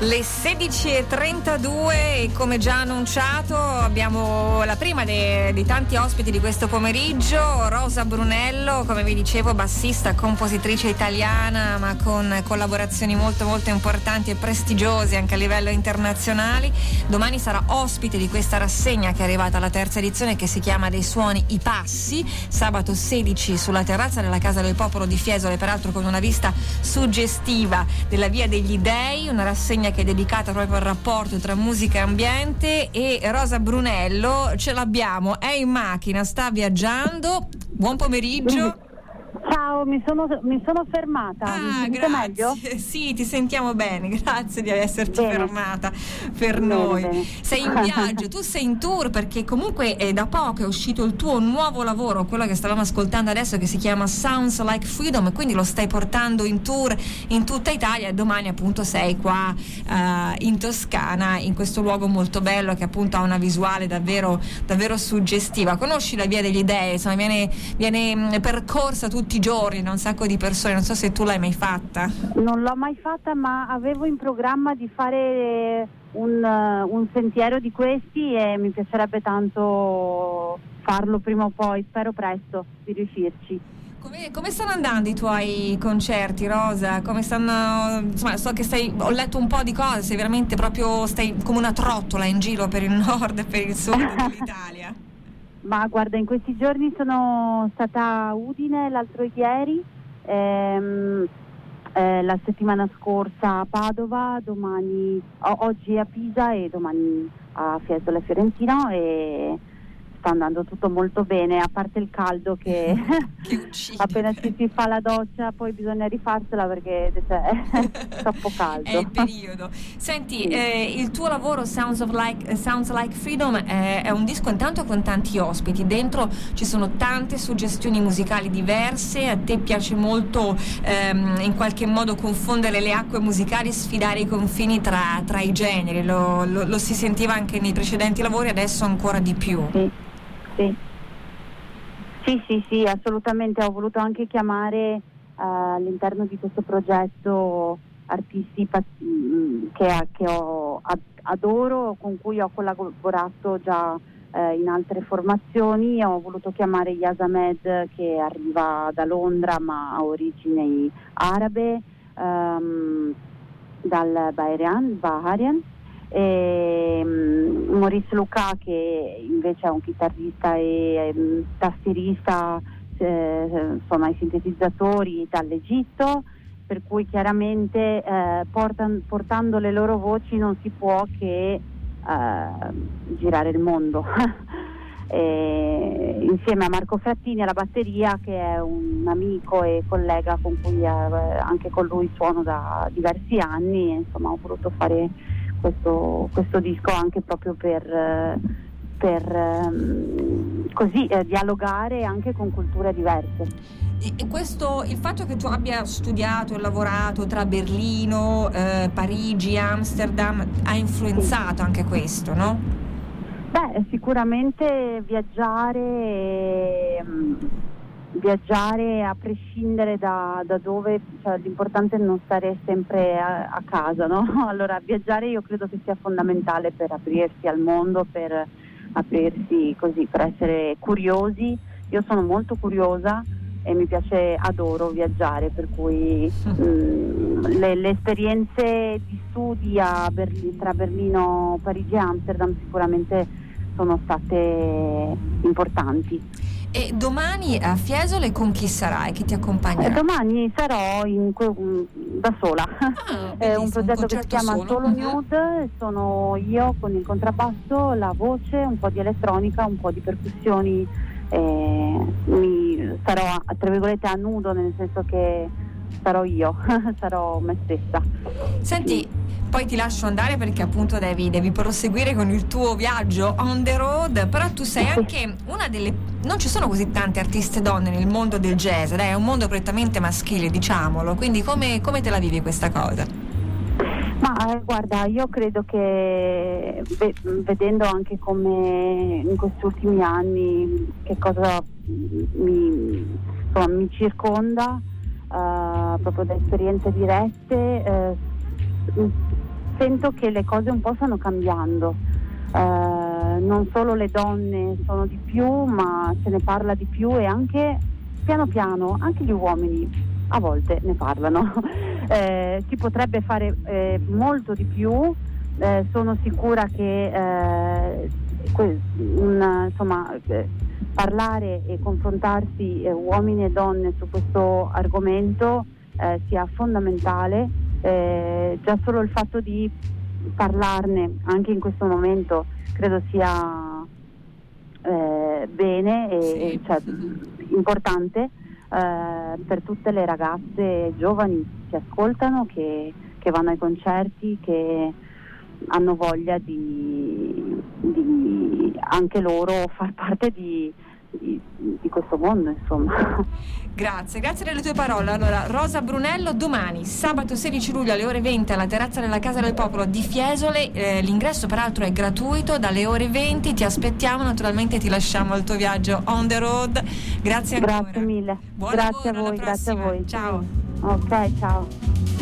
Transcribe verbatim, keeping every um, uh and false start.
Le sedici e trentadue e come già annunciato abbiamo la prima dei, dei tanti ospiti di questo pomeriggio, Rosa Brunello, come vi dicevo bassista, compositrice italiana ma con collaborazioni molto molto importanti e prestigiose anche a livello internazionale. Domani sarà ospite di questa rassegna che è arrivata alla terza edizione, che si chiama Dei suoni i passi, sabato sedici sulla terrazza della Casa del Popolo di Fiesole, peraltro con una vista suggestiva della Via degli Dei, una rassegna che è dedicata proprio al rapporto tra musica e ambiente. E Rosa Brunello ce l'abbiamo, è in macchina, sta viaggiando. Buon pomeriggio. Ciao, mi sono, mi sono fermata. Ah, mi grazie. Meglio? Sì, ti sentiamo bene, grazie di esserti bene. fermata per bene, noi. Bene. Sei in viaggio, tu sei in tour perché comunque è da poco è uscito il tuo nuovo lavoro, quello che stavamo ascoltando adesso, che si chiama Sounds Like Freedom, e quindi lo stai portando in tour in tutta Italia, e domani appunto sei qua uh, in Toscana, in questo luogo molto bello che appunto ha una visuale davvero davvero suggestiva. Conosci la Via degli Dei? Insomma, viene, viene percorsa tutti i giorni da un sacco di persone, non so se tu l'hai mai fatta. Non l'ho mai fatta, ma avevo in programma di fare un, uh, un sentiero di questi e mi piacerebbe tanto farlo prima o poi, spero presto di riuscirci. Come, come stanno andando i tuoi concerti, Rosa? Come stanno? Insomma, so che stai, ho letto un po' di cose, sei veramente proprio, stai come una trottola in giro per il nord e per il sud dell'Italia. Ma guarda, in questi giorni sono stata a Udine l'altro ieri, ehm, eh, la settimana scorsa a Padova, domani o- oggi a Pisa e domani a Fiesole Fiorentino, e sta andando tutto molto bene, a parte il caldo che, che appena ci si fa la doccia poi bisogna rifarsela perché cioè, è troppo caldo. È il periodo. Senti, sì. eh, il tuo lavoro Sounds, of like, Sounds Like Freedom è, è un disco intanto con tanti ospiti, dentro ci sono tante suggestioni musicali diverse, a te piace molto ehm, in qualche modo confondere le acque musicali, sfidare i confini tra, tra i generi, lo, lo, lo si sentiva anche nei precedenti lavori, adesso ancora di più. Sì. Sì. sì, sì, sì, assolutamente. Ho voluto anche chiamare uh, all'interno di questo progetto artisti pazz- che, che ho, ad, adoro, con cui ho collaborato già uh, in altre formazioni. Ho voluto chiamare Yasamed, che arriva da Londra ma ha origini arabe, um, dal Baharian, Baharian. E um, Maurice Luca, che invece è un chitarrista e um, tastierista eh, insomma ai sintetizzatori dall'Egitto, per cui chiaramente eh, portan, portando le loro voci non si può che eh, girare il mondo. E, insieme a Marco Frattini alla batteria, che è un amico e collega con cui eh, anche con lui suono da diversi anni, e, insomma ho voluto fare questo, questo disco anche proprio per, per um, così eh, dialogare anche con culture diverse. E questo, il fatto che tu abbia studiato e lavorato tra Berlino, eh, Parigi, Amsterdam, ha influenzato anche questo, no? Beh, sicuramente viaggiare e, um, viaggiare a prescindere da, da dove, cioè l'importante è non stare sempre a, a casa, no? Allora viaggiare io credo che sia fondamentale per aprirsi al mondo, per aprirsi così, per essere curiosi. Io sono molto curiosa e mi piace, adoro viaggiare, per cui mh, le, le esperienze di studi a Berlino, tra Berlino, Parigi e Amsterdam sicuramente sono state importanti. E domani a Fiesole con chi sarai? Chi ti accompagnerà? Eh, domani sarò in, da sola. Ah, è un progetto un che si chiama solo, Solo uh-huh. Nude. Sono io con il contrabbasso, la voce, un po' di elettronica, un po' di percussioni. Eh, mi sarò tra virgolette a nudo, nel senso che sarò io, sarò me stessa. Senti, sì. Poi ti lascio andare perché appunto devi, devi proseguire con il tuo viaggio on the road, però tu sei anche una delle, non ci sono così tante artiste donne nel mondo del jazz, dai, è un mondo prettamente maschile, diciamolo, quindi come, come te la vivi questa cosa? Ma eh, guarda, io credo che ve- vedendo anche come in questi ultimi anni che cosa mi, insomma, mi circonda, uh, proprio da esperienze dirette, uh, sento che le cose un po' stanno cambiando. Eh, non solo le donne sono di più, ma se ne parla di più, e anche piano piano anche gli uomini a volte ne parlano. Eh, si potrebbe fare eh, molto di più. Eh, sono sicura che eh, que- una, insomma, eh, parlare e confrontarsi eh, uomini e donne su questo argomento eh, sia fondamentale. Eh, già solo il fatto di parlarne anche in questo momento credo sia eh, bene e, sì. e cioè, importante eh, per tutte le ragazze giovani che ascoltano, che, che vanno ai concerti, che hanno voglia di, di anche loro far parte di, di, di questo mondo, insomma. Grazie, grazie delle tue parole. Allora, Rosa Brunello, domani, sabato sedici luglio alle ore venti alla terrazza della Casa del Popolo di Fiesole. Eh, l'ingresso peraltro è gratuito dalle ore venti. Ti aspettiamo, naturalmente ti lasciamo al tuo viaggio on the road. Grazie ancora. Grazie mille. Buon grazie lavoro, a voi, alla grazie a prossima. voi. Ciao. Ok, ciao.